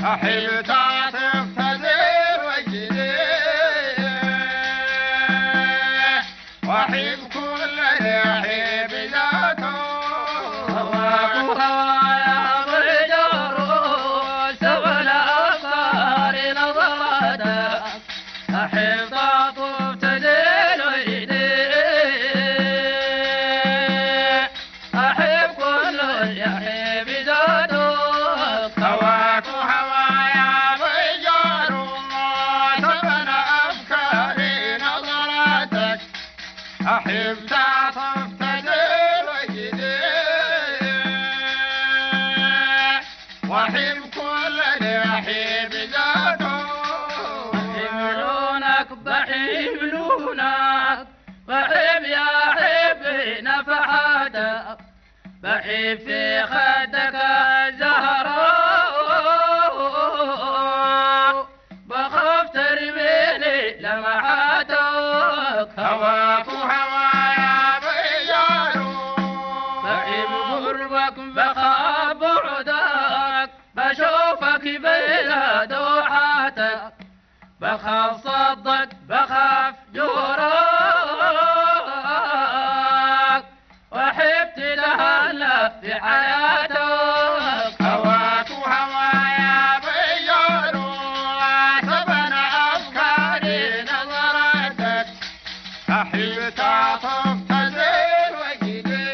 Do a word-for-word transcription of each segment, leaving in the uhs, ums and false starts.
أحب تعطف تزير وجدي وأحب كل يحب ذاته هواك وهوايا بالجروس والأفكار نظرتك أحب تعطف تزيل وجدي أحب كل يحب ذاته هواك وهوايا بالجروس والأفكار نظرتك أحب تعطف تزيل وجدي وأحب كل يحب ذاته يحملونك بحملونك بحب يا حبي نفحاتك بحب في خدك الزهراء بخاف ترميني لمحاتك هواك وهوايا بالجروس بحب قربك بخاف بعدك بشوفك بين دوحاتك بخاف صدك بخاف جوراك واحب تتهنى في حياتك هواك وهوايا بالجروس بين أفكاري نظرتك أحب تعطف تزيل وجدي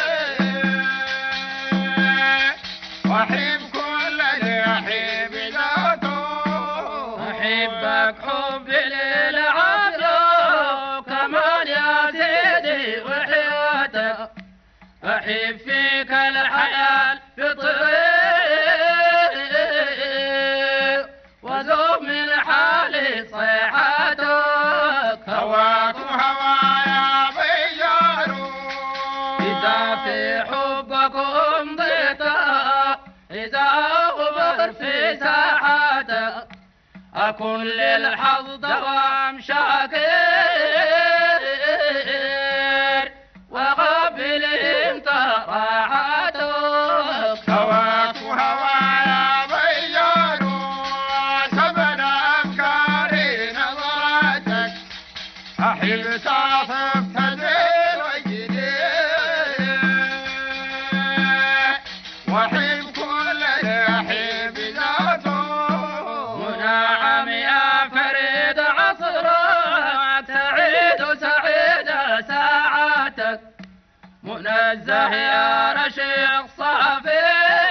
وأحب كل يحب ذاته أحبك حبي للعبد كمان يا سيدي وحياتك أحب فيك الحياة في طريق وذوب من حالي صيحاتك هواك وهوايا بالجروس إذا في حبك أمضيتك إذا أغبر في ساحاتك أكون للحظ دوام شاكر وقبل انت راحتك هواك وهوايا بالجروس بين أفكاري نظرتك أحب تعطف تزيل وجدي وأحب كل يحب ذاته منعم يا فريد عصرك سعيد سعيد ساعاتك منزه يا رشيق صافي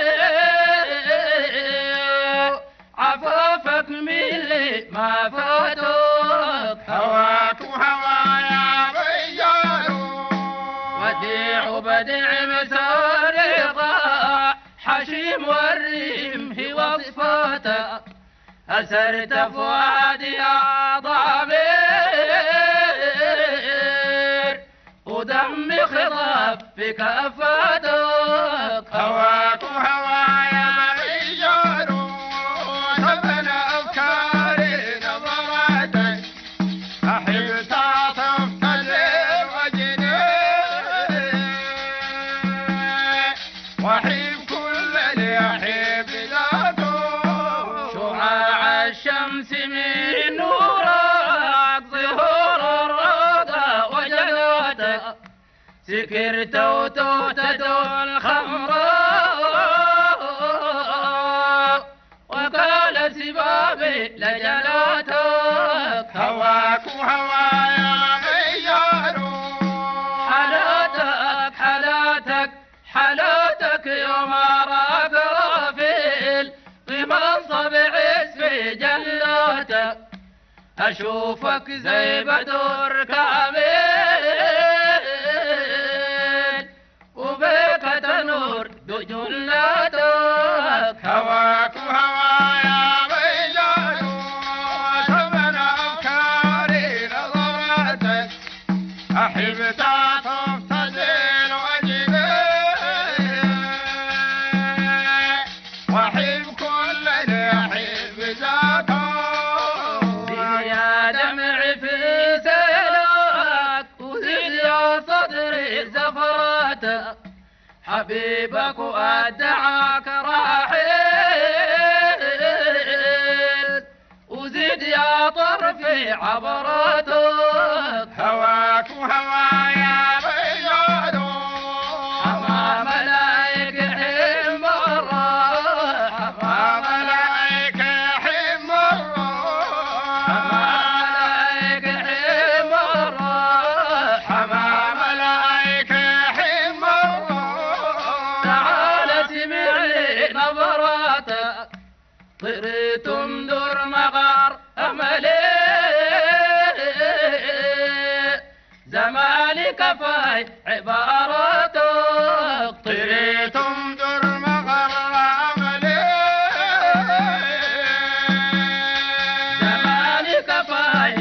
عفافك من اللي ما فاتك هواك وهوايا بالجروس وديع بديع مسارقة حشيم والريم هي وصفاتك أسرت فؤادي يا ضمير ودمي خضاب في كفاتك هواك وهوايا بالجروس بين أفكاري نظرتك أحب تعطف تزيل وجدي وأحب كل يحب ذاته شعاع الشمس من نورك ظهور الرضا وجلوتك سكرت وتوتد الخمراء وقال سبابي لجلاتك هواك وهوايا بالجروس حالاتك حالاتك حالاتك يوم أراك رافيل بمنصب عزفي جلاتك أشوفك زي بدر كامل وبك تنور دجلاتك هواك وهوايا بالجروس بين أفكاري نظرتك أحب تعطف تزيل وجدي وأحب كل يحب ذاته يا دمعي في سيلك وزيد يا صدري زفراتك حبيبك وأدعاك راحل في عبرتك هواك وهوايا بيجادو أما ملايك حم الروح ما ملايك حم الروح أما ملايك حم الروح ما ملايك حم الروح تعال سمعي نبراتك طريتم دور مغار أملي زمانك في عبارتك طريتم در مغرم لي زمانك في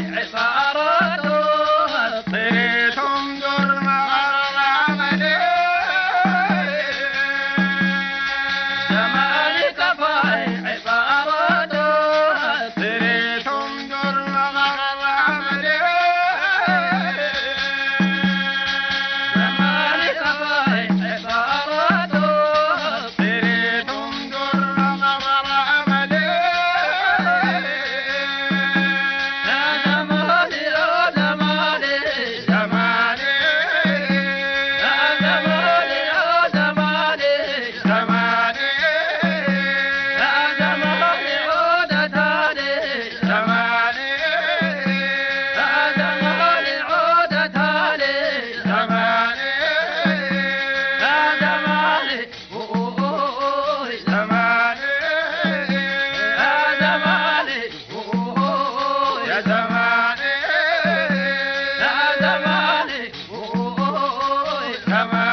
عبارتك طريتم در مغرم لي زمانك في عبارتك طريتم در مغرم لي زمانك في عبارتك طريتم در مغرم لي يا زماني يا زماني زماني يا زماني يا زماني زماني يا زماني عود تاني زماني يا زماني عود تاني زماني يا زماني أوه زماني يا زماني أوه يا زماني يا زماني أوه زماني